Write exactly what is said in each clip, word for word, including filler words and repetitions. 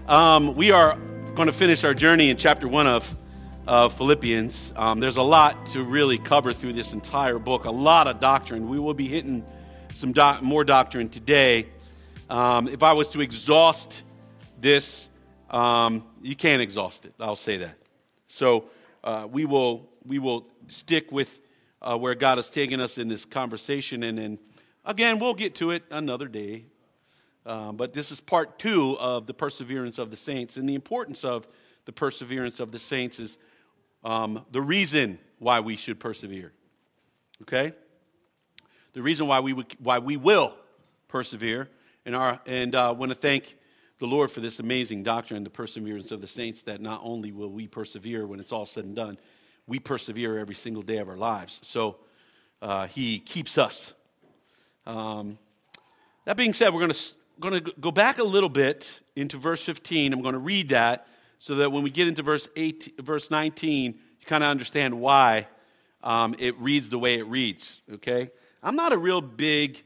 Um, we are going to finish our journey in chapter one of, of Philippians. Um, there's a lot to really cover through this entire book, a lot of doctrine. We will be hitting some doc- more doctrine today. Um, if I was to exhaust this, um, you can't exhaust it. I'll say that. So uh, we will we will stick with uh, where God has taken us in this conversation, and then again we'll get to it another day. Um, but this is part two of the perseverance of the saints. And the importance of the perseverance of the saints is um, the reason why we should persevere. Okay? The reason why we would, why we will persevere. And, our, and uh, I want to thank the Lord for this amazing doctrine, the perseverance of the saints, that not only will we persevere when it's all said and done, we persevere every single day of our lives. So uh, he keeps us. Um, that being said, we're going to... I'm going to go back a little bit into verse fifteen. I'm going to read that so that when we get into verse eight, verse nineteen, you kind of understand why um, it reads the way it reads, okay? I'm not a real big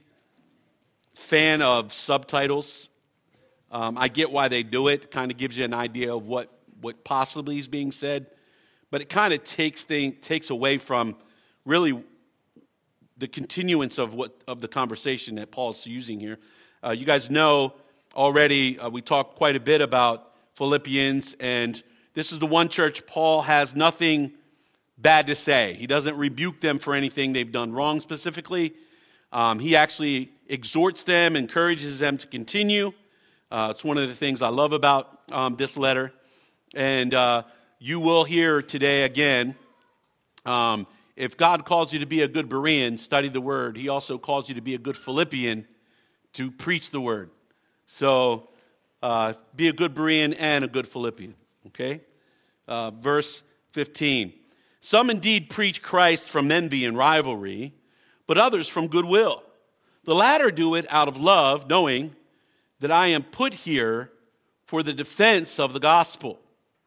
fan of subtitles. Um, I get why they do it. It kind of gives you an idea of what, what possibly is being said. But it kind of takes thing, takes away from really the continuance of what of the conversation that Paul's using here. Uh, you guys know already, uh, we talked quite a bit about Philippians, and this is the one church Paul has nothing bad to say. He doesn't rebuke them for anything they've done wrong specifically. Um, he actually exhorts them, encourages them to continue. Uh, it's one of the things I love about um, this letter. And uh, you will hear today again, um, if God calls you to be a good Berean, study the word. He also calls you to be a good Philippian, to preach the word. So, uh, be a good Berean and a good Philippian, okay? Uh, verse fifteen. Some indeed preach Christ from envy and rivalry, but others from goodwill. The latter do it out of love, knowing that I am put here for the defense of the gospel.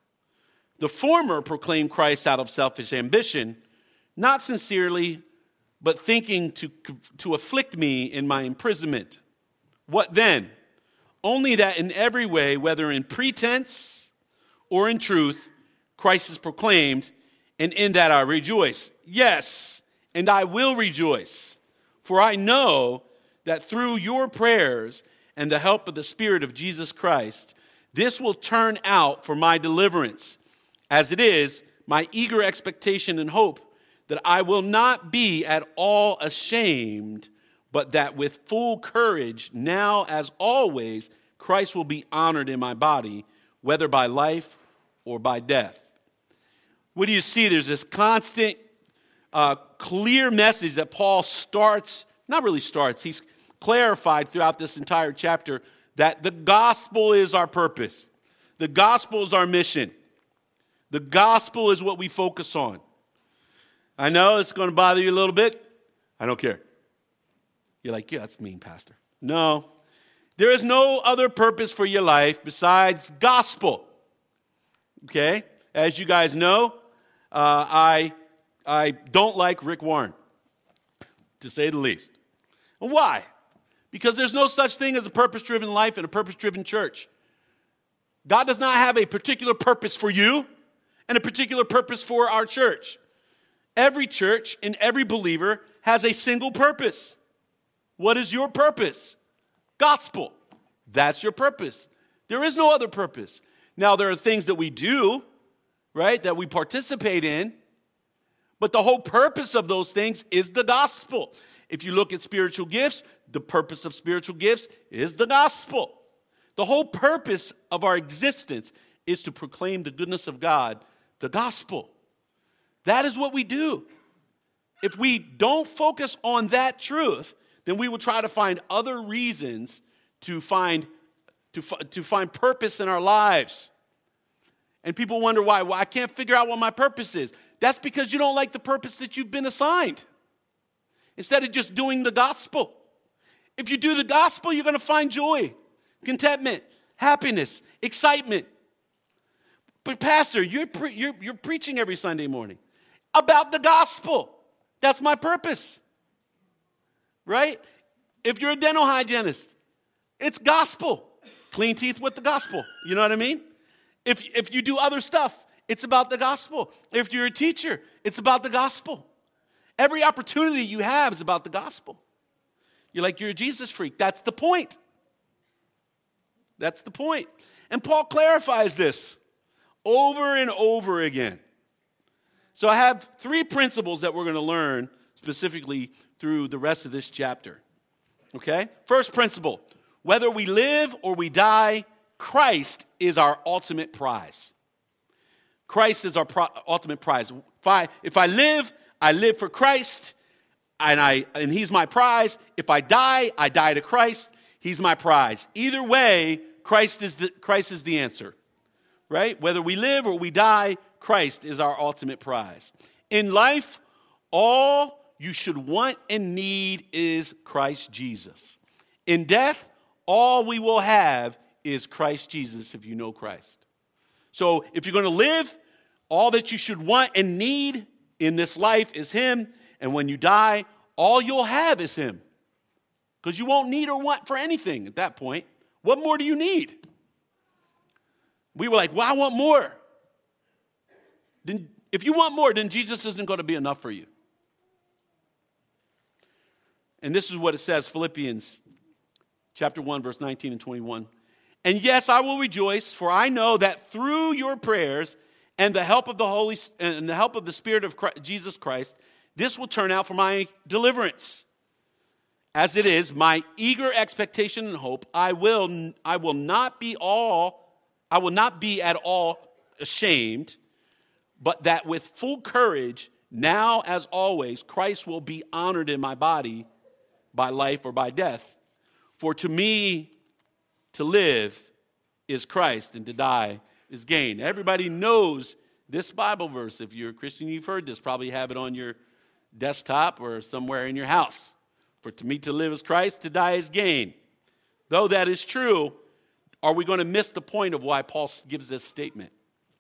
The former proclaim Christ out of selfish ambition, not sincerely, but thinking to, to afflict me in my imprisonment. What then? Only that in every way, whether in pretense or in truth, Christ is proclaimed, and in that I rejoice. Yes, and I will rejoice, for I know that through your prayers and the help of the Spirit of Jesus Christ, this will turn out for my deliverance, as it is my eager expectation and hope that I will not be at all ashamed, but that with full courage, now as always, Christ will be honored in my body, whether by life or by death. What do you see? There's this constant, uh, clear message that Paul starts, not really starts, he's clarified throughout this entire chapter that the gospel is our purpose. The gospel is our mission. The gospel is what we focus on. I know it's going to bother you a little bit. I don't care. You're like, yeah, that's mean, Pastor. No. There is no other purpose for your life besides gospel. Okay? As you guys know, uh, I, I don't like Rick Warren, to say the least. And why? Because there's no such thing as a purpose-driven life and a purpose-driven church. God does not have a particular purpose for you and a particular purpose for our church. Every church and every believer has a single purpose. What is your purpose? Gospel. That's your purpose. There is no other purpose. Now, there are things that we do, right, that we participate in, but the whole purpose of those things is the gospel. If you look at spiritual gifts, the purpose of spiritual gifts is the gospel. The whole purpose of our existence is to proclaim the goodness of God, the gospel. That is what we do. If we don't focus on that truth, then we will try to find other reasons to find to, to find purpose in our lives. And people wonder why. Well, I can't figure out what my purpose is. That's because you don't like the purpose that you've been assigned. Instead of just doing the gospel. If you do the gospel, you're going to find joy, contentment, happiness, excitement. But Pastor, you're, pre- you're, you're preaching every Sunday morning about the gospel. That's my purpose. Right? If you're a dental hygienist, it's gospel. clean teeth with the gospel. You know what I mean? If, if you do other stuff, it's about the gospel. If you're a teacher, it's about the gospel. Every opportunity you have is about the gospel. You're like, you're a Jesus freak. That's the point. That's the point. And Paul clarifies this over and over again. So I have three principles that we're going to learn specifically through the rest of this chapter. Okay? First principle, whether we live or we die, Christ is our ultimate prize. Christ is our pro- ultimate prize. If I, if I live, I live for Christ, and I and he's my prize. If I die, I die to Christ. He's my prize. Either way, Christ is the, Christ is the answer, right? Whether we live or we die, Christ is our ultimate prize. In life, all you should want and need is Christ Jesus. In death, all we will have is Christ Jesus if you know Christ. So if you're going to live, all that you should want and need in this life is him. And when you die, all you'll have is him. Because you won't need or want for anything at that point. What more do you need? We were like, well, I want more. Then, if you want more, then Jesus isn't going to be enough for you. And this is what it says, Philippians chapter one, verse nineteen and twenty-one. And yes, I will rejoice, for I know that through your prayers and the help of the Holy and the help of the Spirit of Christ, Jesus Christ, this will turn out for my deliverance. As it is, my eager expectation and hope, I will, I will not be all, I will not be at all ashamed, but that with full courage, now as always, Christ will be honored in my body by life or by death. For to me, to live is Christ, and to die is gain. Everybody knows this Bible verse. If you're a Christian, you've heard this. Probably have it on your desktop or somewhere in your house. For to me to live is Christ, to die is gain. Though that is true, are we going to miss the point of why Paul gives this statement?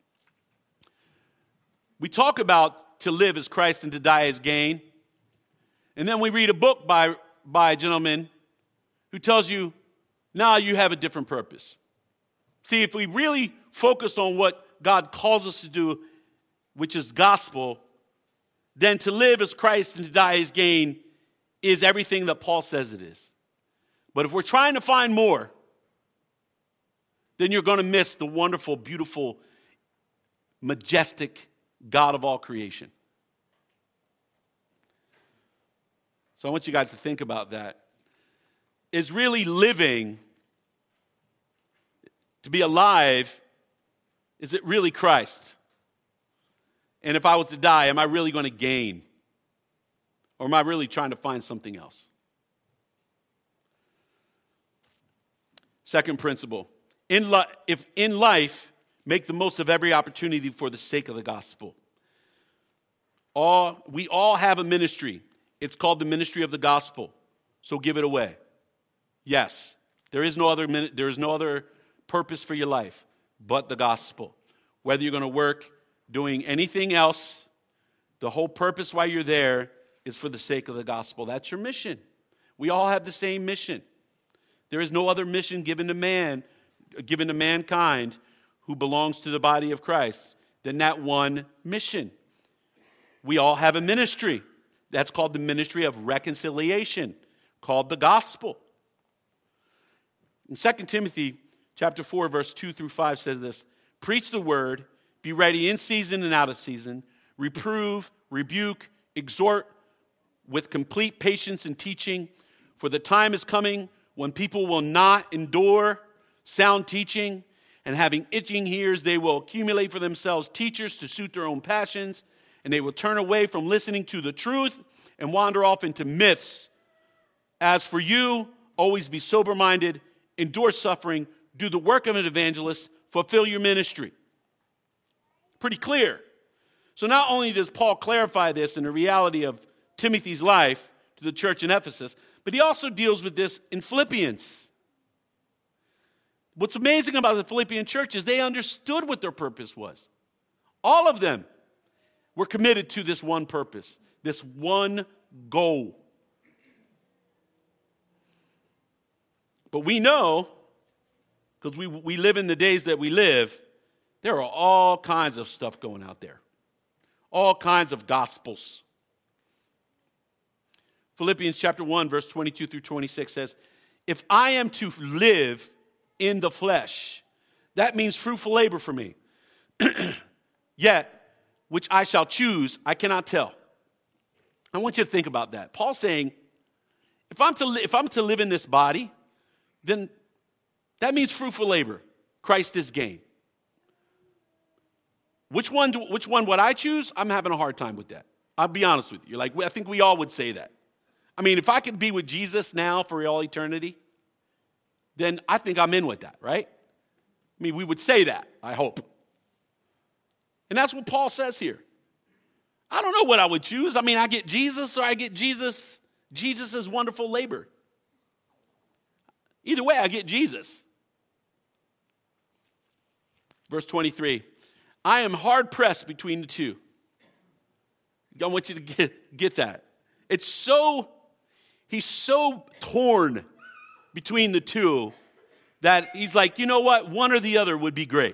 We talk about to live as Christ and to die as gain. And then we read a book by, by a gentleman who tells you, now you have a different purpose. See, if we really focused on what God calls us to do, which is gospel, then to live as Christ and to die as gain is everything that Paul says it is. But if we're trying to find more, then you're going to miss the wonderful, beautiful, majestic God of all creation. So I want you guys to think about that. Is really living, to be alive, is it really Christ? And if I was to die, am I really going to gain? Or am I really trying to find something else? Second principle, in li- if in life, make the most of every opportunity for the sake of the gospel. All, we all have a ministry. It's called the ministry of the gospel. So give it away. Yes, there is no other there is no other purpose for your life but the gospel. Whether you're going to work doing anything else, the whole purpose why you're there is for the sake of the gospel. That's your mission. We all have the same mission. There is no other mission given to man, given to mankind who belongs to the body of Christ than that one mission. We all have a ministry. That's called the ministry of reconciliation, called the gospel. In Second Timothy chapter four, verse two through five says this, preach the word, be ready in season and out of season, reprove, rebuke, exhort with complete patience and teaching, for the time is coming when people will not endure sound teaching, and having itching ears, they will accumulate for themselves teachers to suit their own passions, and they will turn away from listening to the truth and wander off into myths. As for you, always be sober-minded, endure suffering, do the work of an evangelist, fulfill your ministry. Pretty clear. So not only does Paul clarify this in the reality of Timothy's life to the church in Ephesus, but he also deals with this in Philippians. What's amazing about the Philippian church is they understood what their purpose was. All of them were committed to this one purpose, this one goal. But we know because we, we live in the days that we live, there are all kinds of stuff going out there. All kinds of gospels. Philippians chapter one, verse twenty-two through twenty-six says, if I am to live in the flesh, that means fruitful labor for me. Yet, which I shall choose, I cannot tell. I want you to think about that. Paul's saying, if I'm to li- if I'm to live in this body, then that means fruitful labor. Christ is gain. Which one, do, which one would I choose? I'm having a hard time with that. I'll be honest with you. Like, I think we all would say that. I mean, if I could be with Jesus now for all eternity, then I think I'm in with that, right? I mean, we would say that, I hope. And that's what Paul says here. I don't know what I would choose. I mean, I get Jesus or I get Jesus, Jesus' wonderful labor. Either way, I get Jesus. Verse twenty-three, I am hard pressed between the two. I want you to get, get that. It's so, he's so torn between the two that he's like, you know what? One or the other would be great.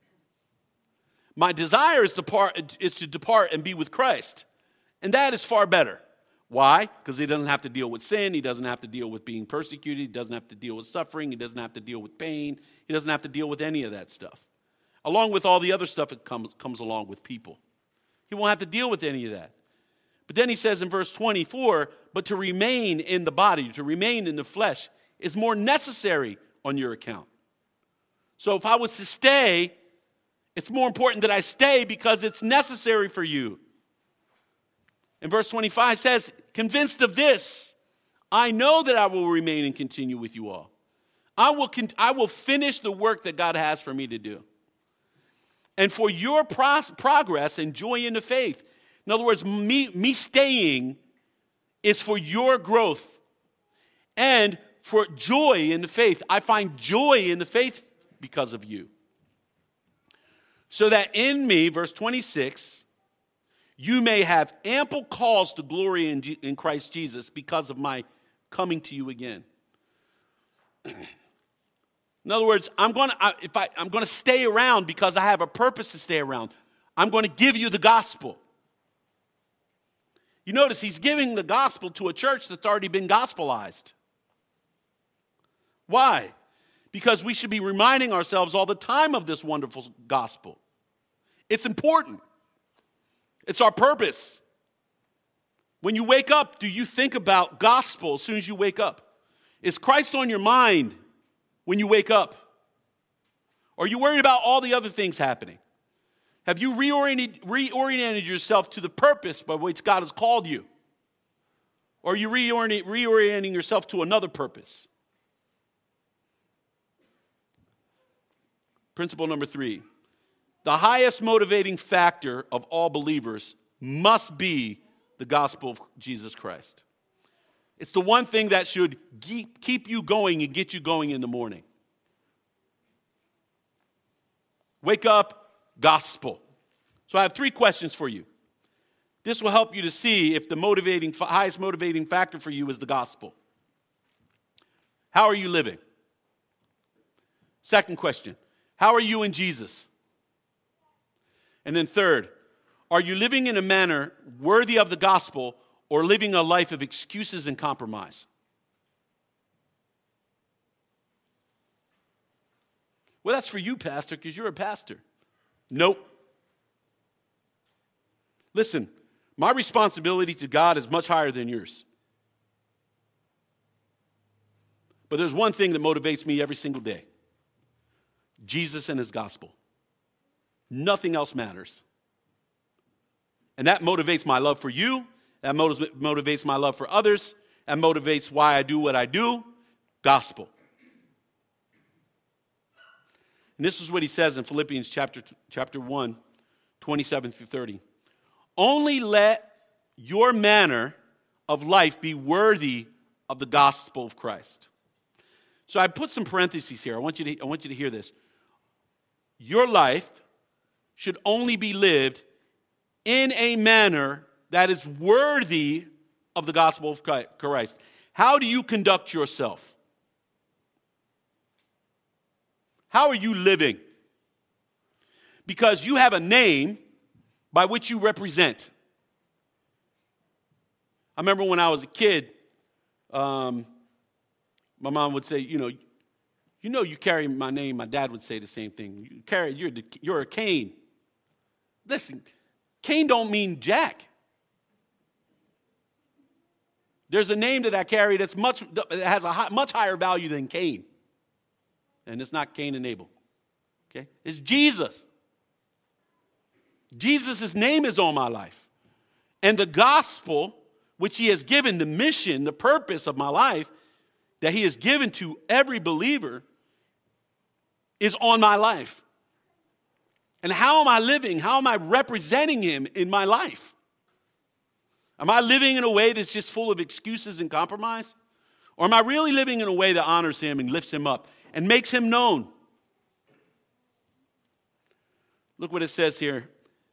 My desire is to, part, is to depart and be with Christ. And that is far better. Why? Because he doesn't have to deal with sin. He doesn't have to deal with being persecuted. He doesn't have to deal with suffering. He doesn't have to deal with pain. He doesn't have to deal with any of that stuff. Along with all the other stuff that comes, comes along with people. He won't have to deal with any of that. But then he says in verse twenty-four, but to remain in the body, to remain in the flesh, is more necessary on your account. So if I was to stay, it's more important that I stay because it's necessary for you. And verse twenty-five says, convinced of this, I know that I will remain and continue with you all. I will, con- I will finish the work that God has for me to do. And for your pros- progress and joy in the faith. In other words, me, me staying is for your growth. And for joy in the faith. I find joy in the faith because of you. So that in me, verse twenty-six, you may have ample cause to glory in, G- in Christ Jesus because of my coming to you again. In other words, I'm going to if I I'm going to stay around because I have a purpose to stay around. I'm going to give you the gospel. You notice he's giving the gospel to a church that's already been gospelized. Why? Because we should be reminding ourselves all the time of this wonderful gospel. It's important. It's our purpose. When you wake up, do you think about gospel as soon as you wake up? Is Christ on your mind when you wake up? Or are you worried about all the other things happening? Have you reoriented, reoriented yourself to the purpose by which God has called you? Or are you reorient, reorienting yourself to another purpose? Principle number three. The highest motivating factor of all believers must be the gospel of Jesus Christ. It's the one thing that should keep you going and get you going in the morning. Wake up, gospel. So I have three questions for you. This will help you to see if the motivating, highest motivating factor for you is the gospel. How are you living? Second question, how are you in Jesus? And then third, are you living in a manner worthy of the gospel or living a life of excuses and compromise? Well, that's for you, pastor, because you're a pastor. Nope. Listen, my responsibility to God is much higher than yours. But there's one thing that motivates me every single day. Jesus and his gospel. Nothing else matters. And that motivates my love for you. That motiv- motivates my love for others. That motivates why I do what I do. Gospel. And this is what he says in Philippians chapter, chapter one, twenty-seven through thirty. Only let your manner of life be worthy of the gospel of Christ. So I put some parentheses here. I want you to, I want you to hear this. Your life should only be lived in a manner that is worthy of the gospel of Christ. How do you conduct yourself? How are you living? Because you have a name by which you represent. I remember when I was a kid, um, my mom would say, you know, you know you carry my name. My dad would say the same thing. You carry, you're, the, you're a Cain. Listen, Cain don't mean Jack. There's a name that I carry that's much that has a high, much higher value than Cain. And it's not Cain and Abel. Okay? It's Jesus. Jesus' name is on my life. And the gospel, which he has given, the mission, the purpose of my life, that he has given to every believer, is on my life. And how am I living? How am I representing him in my life? Am I living in a way that's just full of excuses and compromise? Or am I really living in a way that honors him and lifts him up and makes him known? Look what it says here.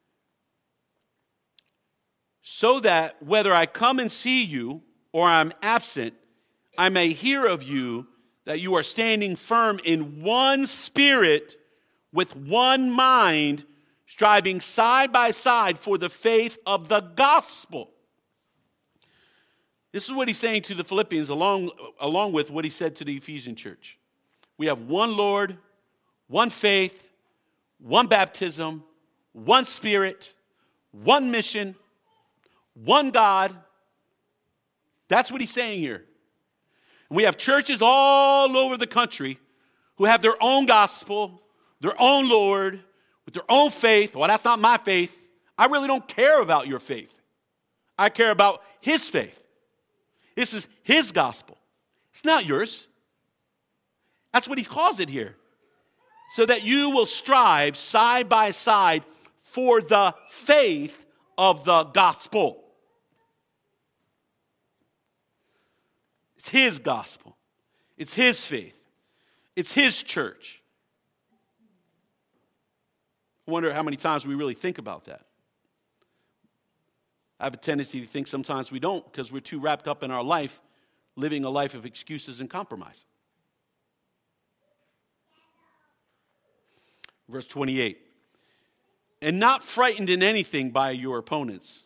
So that whether I come and see you or I'm absent, I may hear of you that you are standing firm in one spirit with one mind, striving side by side for the faith of the gospel. This is what he's saying to the Philippians along, along with what he said to the Ephesian church. We have one Lord, one faith, one baptism, one spirit, one mission, one God. That's what he's saying here. And we have churches all over the country who have their own gospel, their own Lord, with their own faith. Well, that's not my faith. I really don't care about your faith. I care about his faith. This is his gospel. It's not yours. That's what he calls it here. So that you will strive side by side for the faith of the gospel. It's his gospel. It's his faith. It's his church. I wonder how many times we really think about that. I have a tendency to think sometimes we don't because we're too wrapped up in our life, living a life of excuses and compromise. Verse twenty-eight. And not frightened in anything by your opponents.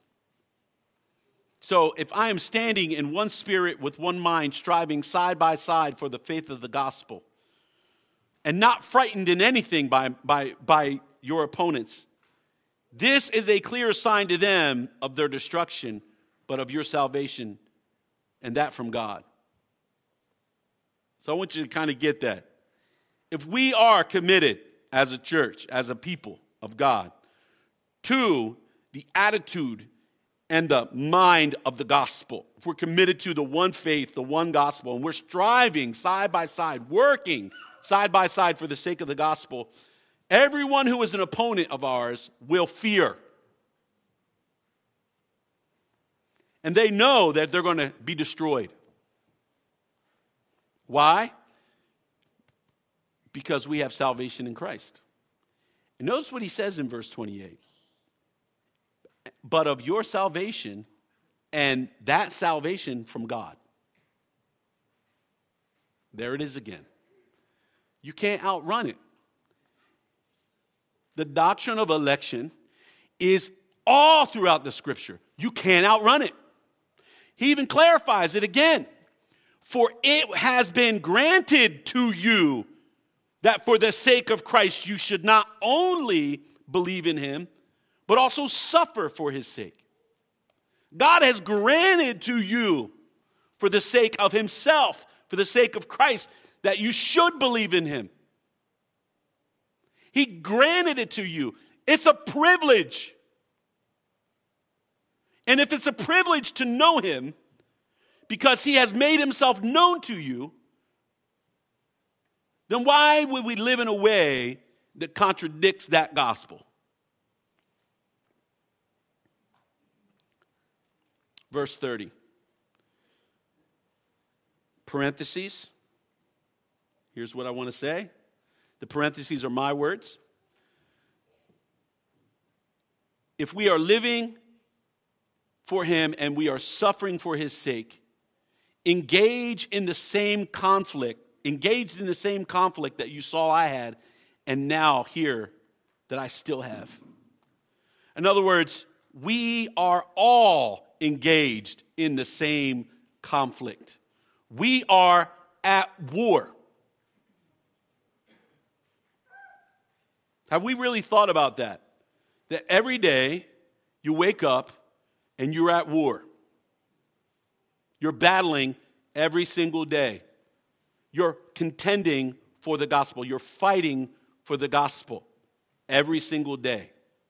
So if I am standing in one spirit with one mind, striving side by side for the faith of the gospel, and not frightened in anything by, by, by your opponents, this is a clear sign to them of their destruction, but of your salvation, and that from God. So I want you to kind of get that. If we are committed as a church, as a people of God, to the attitude and the mind of the gospel, if we're committed to the one faith, the one gospel, and we're striving side by side, working side by side for the sake of the gospel, everyone who is an opponent of ours will fear. And they know that they're going to be destroyed. Why? Because we have salvation in Christ. And notice what he says in verse twenty-eight. But of your salvation, and that salvation from God. There it is again. You can't outrun it. The doctrine of election is all throughout the scripture. You can't outrun it. He even clarifies it again. For it has been granted to you that for the sake of Christ you should not only believe in him, but also suffer for his sake. God has granted to you for the sake of himself, for the sake of Christ, that you should believe in him. He granted it to you. It's a privilege. And if it's a privilege to know him, because he has made himself known to you, then why would we live in a way that contradicts that gospel? Verse thirty. Parentheses. Here's what I want to say. The parentheses are my words. If we are living for him and we are suffering for his sake, engage in the same conflict, engaged in the same conflict that you saw I had and now here that I still have. In other words, we are all engaged in the same conflict. We are at war. Have we really thought about that? That every day you wake up and you're at war. You're battling every single day. You're contending for the gospel. You're fighting for the gospel every single day.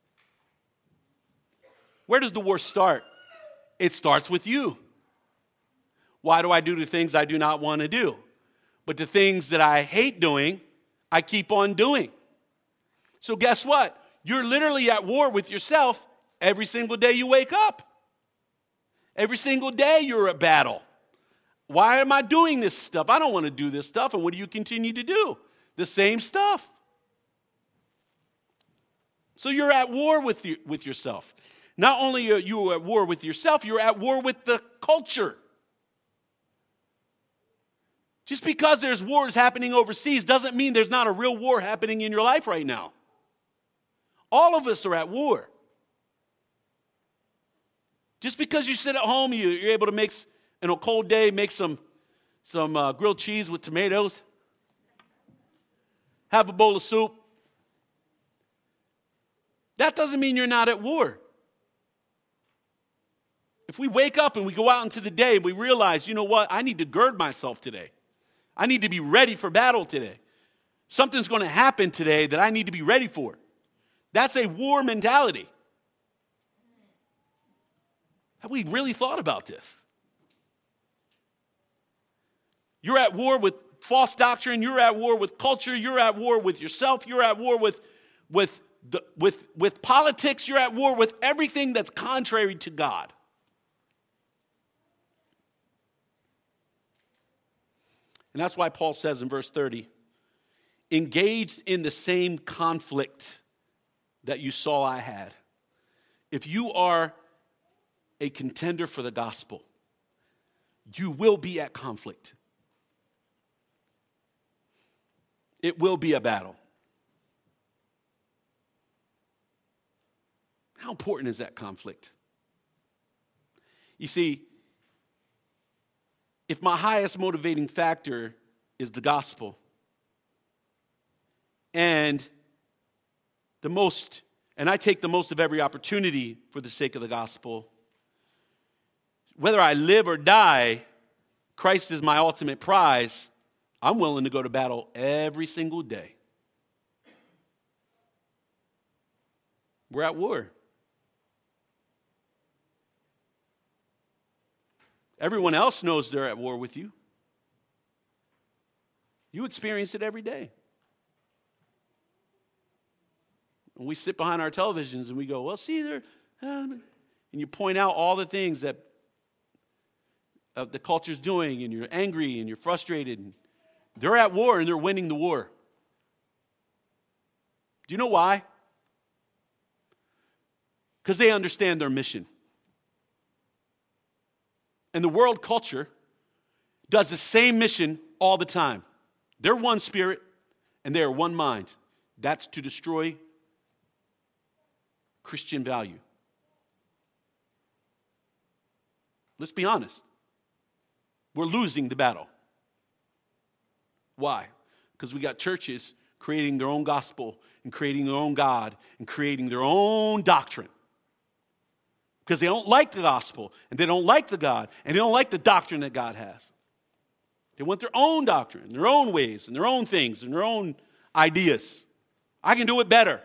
Where does the war start? It starts with you. Why do I do the things I do not want to do? But the things that I hate doing, I keep on doing. So guess what? You're literally at war with yourself every single day you wake up. Every single day you're at battle. Why am I doing this stuff? I don't want to do this stuff. And what do you continue to do? The same stuff. So you're at war with you, with yourself. Not only are you at war with yourself, you're at war with the culture. Just because there's wars happening overseas doesn't mean there's not a real war happening in your life right now. All of us are at war. Just because you sit at home, you, you're able to make, in a cold day, make some, some uh, grilled cheese with tomatoes, have a bowl of soup. That doesn't mean you're not at war. If we wake up and we go out into the day and we realize, you know what, I need to gird myself today. I need to be ready for battle today. Something's going to happen today that I need to be ready for. That's a war mentality. Have we really thought about this? You're at war with false doctrine. You're at war with culture. You're at war with yourself. You're at war with, with, the, with, with politics. You're at war with everything that's contrary to God. And that's why Paul says in verse thirty, engaged in the same conflict that you saw I had. If you are a contender for the gospel, you will be at conflict. It will be a battle. How important is that conflict? You see, if my highest motivating factor is the gospel, and the most, and I take the most of every opportunity for the sake of the gospel, whether I live or die, Christ is my ultimate prize. I'm willing to go to battle every single day. We're at war. Everyone else knows they're at war with you. You experience it every day. When we sit behind our televisions and we go, well, see, they're, um, and you point out all the things that uh, the culture's doing, and you're angry and you're frustrated. And they're at war and they're winning the war. Do you know why? Because they understand their mission. And the world culture does the same mission all the time. They're one spirit and they are one mind. That's to destroy Christian value. Let's be honest. We're losing the battle. Why? Because we got churches creating their own gospel and creating their own God and creating their own doctrine. Because they don't like the gospel, and they don't like the God, and they don't like the doctrine that God has. They want their own doctrine, their own ways, and their own things, and their own ideas. I can do it better.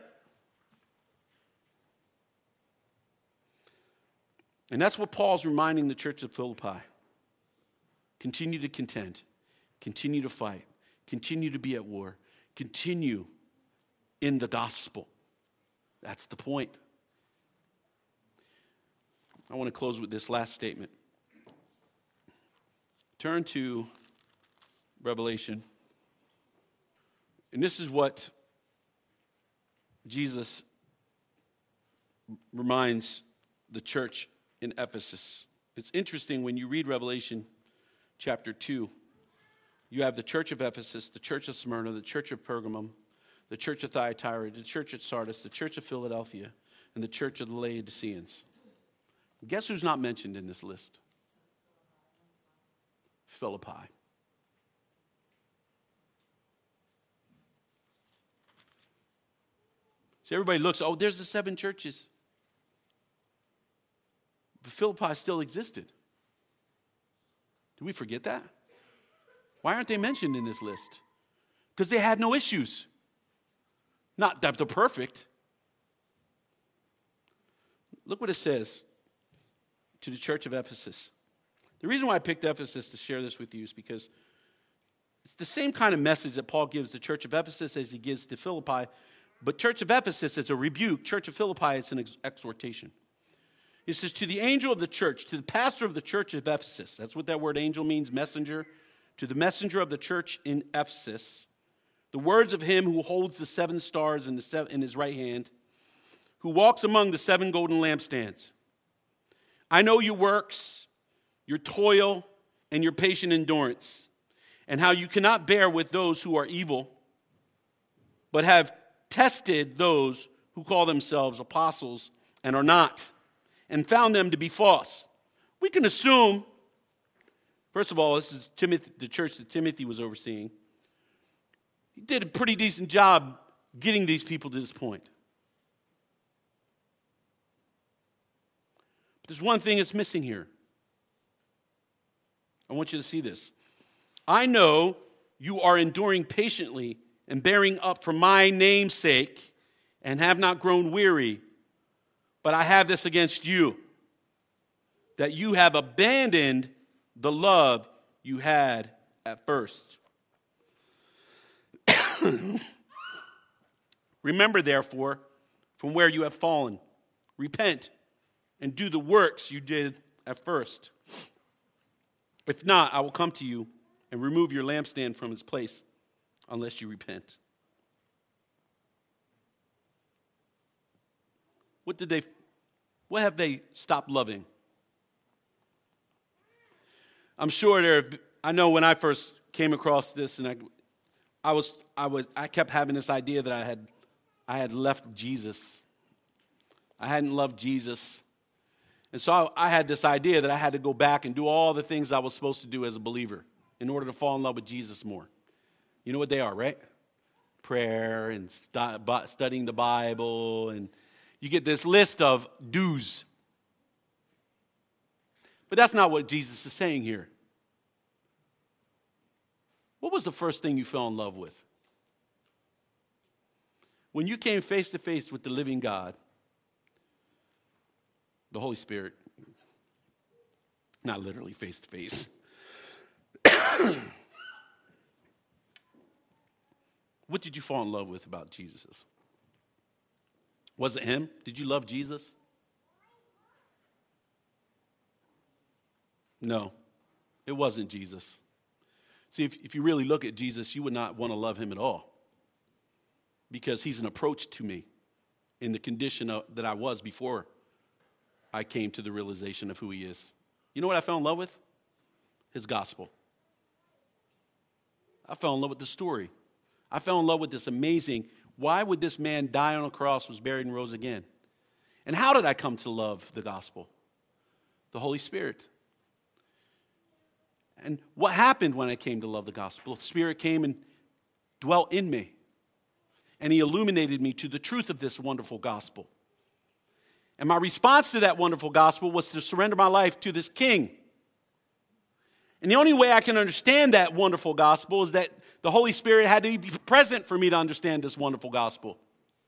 And that's what Paul's reminding the church of Philippi. Continue to contend. Continue to fight. Continue to be at war. Continue in the gospel. That's the point. I want to close with this last statement. Turn to Revelation. And this is what Jesus reminds the church in Ephesus. It's interesting when you read Revelation chapter two. You have the church of Ephesus, the church of Smyrna, the church of Pergamum, the church of Thyatira, the church at Sardis, the church of Philadelphia, and the church of the Laodiceans. Guess who's not mentioned in this list? Philippi. See, everybody looks, oh, there's the seven churches. But Philippi still existed. Did we forget that? Why aren't they mentioned in this list? Because they had no issues. Not that they're perfect. Look what it says to the church of Ephesus. The reason why I picked Ephesus to share this with you is because it's the same kind of message that Paul gives the church of Ephesus as he gives to Philippi. But church of Ephesus, it's a rebuke. Church of Philippi, it's an ex- exhortation. He says, to the angel of the church, to the pastor of the church of Ephesus. That's what that word angel means, messenger. To the messenger of the church in Ephesus. The words of him who holds the seven stars in, the seven, in his right hand. Who walks among the seven golden lampstands. I know your works, your toil, and your patient endurance. And how you cannot bear with those who are evil. But have tested those who call themselves apostles and are not, and found them to be false. We can assume, first of all, this is Timothy, the church that Timothy was overseeing. He did a pretty decent job getting these people to this point. But there's one thing that's missing here. I want you to see this. I know you are enduring patiently and bearing up for my name's sake, and have not grown weary. But I have this against you, that you have abandoned the love you had at first. Remember, therefore, from where you have fallen. Repent and do the works you did at first. If not, I will come to you and remove your lampstand from its place, unless you repent. What did they, what have they stopped loving? I'm sure there, I know when I first came across this, and I, I was, I was, I kept having this idea that I had, I had left Jesus. I hadn't loved Jesus. And so I, I had this idea that I had to go back and do all the things I was supposed to do as a believer in order to fall in love with Jesus more. You know what they are, right? Prayer and stu- studying the Bible, and you get this list of do's. But that's not what Jesus is saying here. What was the first thing you fell in love with? When you came face to face with the living God, the Holy Spirit, not literally face to face. What did you fall in love with about Jesus? Was it him? Did you love Jesus? No, it wasn't Jesus. See, if, if you really look at Jesus, you would not want to love him at all, because he's an approach to me in the condition of, that I was before I came to the realization of who he is. You know what I fell in love with? His gospel. I fell in love with the story. I fell in love with this amazing, why would this man die on a cross, was buried, and rose again? And how did I come to love the gospel? The Holy Spirit. And what happened when I came to love the gospel? The Spirit came and dwelt in me. And he illuminated me to the truth of this wonderful gospel. And my response to that wonderful gospel was to surrender my life to this King. And the only way I can understand that wonderful gospel is that the Holy Spirit had to be present for me to understand this wonderful gospel.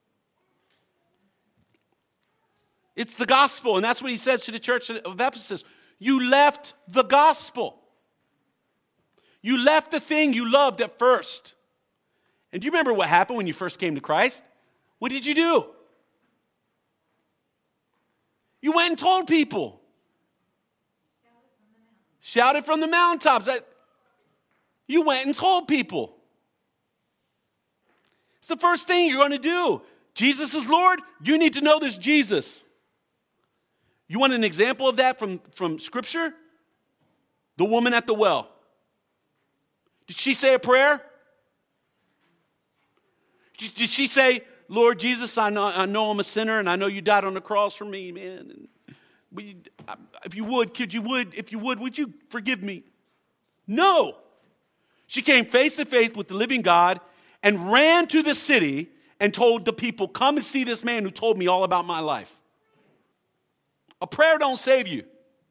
It's the gospel, and that's what he says to the church of Ephesus. You left the gospel. You left the thing you loved at first. And do you remember what happened when you first came to Christ? What did you do? You went and told people. Shouted from the mountaintops. That, you went and told people. It's the first thing you're going to do. Jesus is Lord. You need to know this Jesus. You want an example of that from, from Scripture? The woman at the well. Did she say a prayer? Did she say, Lord Jesus, I know, I know I'm a sinner and I know you died on the cross for me, man. And we, if you would, could you would, if you would, would you forgive me? No. She came face to face with the living God and ran to the city and told the people, come and see this man who told me all about my life. A prayer don't save you.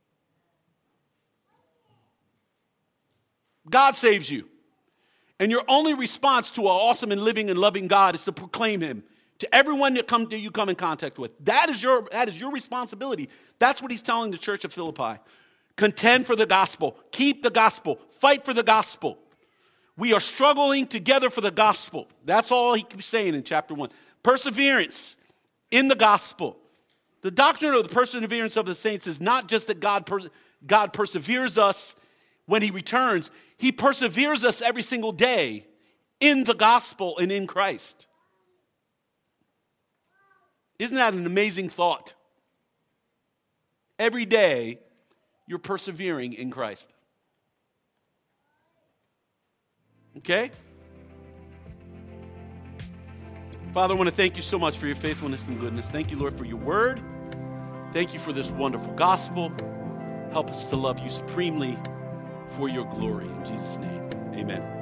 God saves you. And your only response to an awesome and living and loving God is to proclaim him to everyone that, come, that you come in contact with. That is your, that is your responsibility. That's what he's telling the church of Philippi. Contend for the gospel. Keep the gospel. Fight for the gospel. We are struggling together for the gospel. That's all he keeps saying in chapter one. Perseverance in the gospel. The doctrine of the perseverance of the saints is not just that God, per, God perseveres us when he returns. He perseveres us every single day in the gospel and in Christ. Isn't that an amazing thought? Every day, you're persevering in Christ. Okay? Father, I want to thank you so much for your faithfulness and goodness. Thank you, Lord, for your word. Thank you for this wonderful gospel. Help us to love you supremely for your glory. In Jesus' name, amen.